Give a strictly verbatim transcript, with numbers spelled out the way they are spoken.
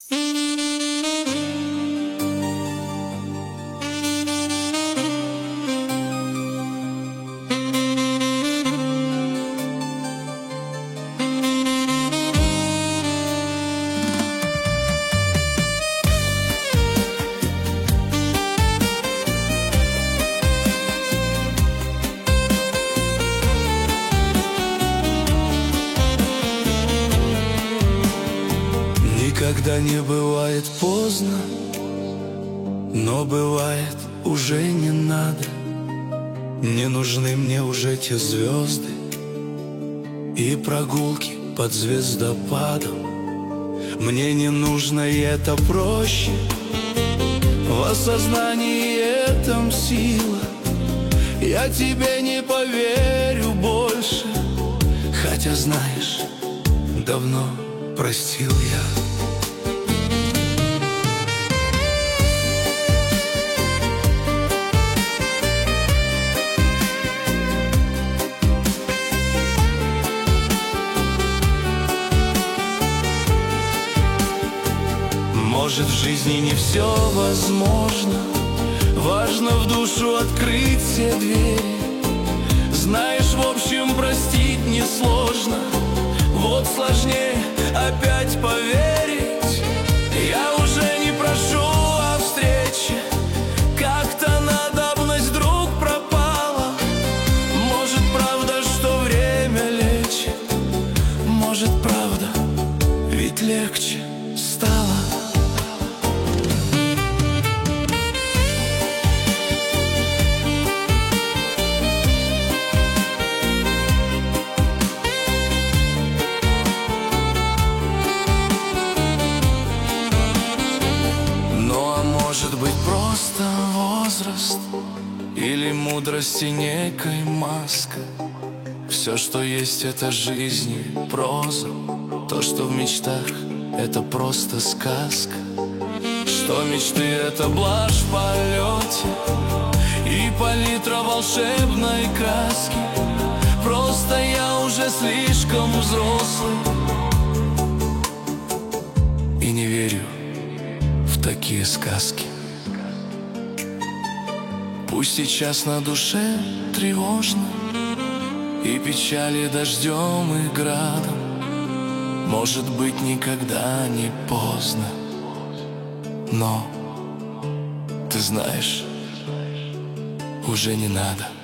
Никогда не бывает поздно, но бывает уже не надо. Не нужны мне уже те звезды и прогулки под звездопадом. Мне не нужно, и это проще. В осознании этом сила. Я тебе не поверю больше, хотя, знаешь, давно простил я. Может, в жизни не все возможно, важно в душу открыть все двери. Знаешь, в общем, простить несложно, вот сложнее опять поверить. Я уже не прошу о встрече, как-то надобность вдруг пропала. Может, правда, что время лечит, может, правда, ведь легче стало. Может быть, просто возраст или мудрости некой маска. Все, что есть, это жизнь и проза. То, что в мечтах, это просто сказка. Что мечты — это блажь в полете и палитра волшебной краски. Просто я уже слишком взрослый и не верю в такие сказки. Пусть сейчас на душе тревожно, и печали дождем и градом. Может быть, никогда не поздно, но ты знаешь, уже не надо.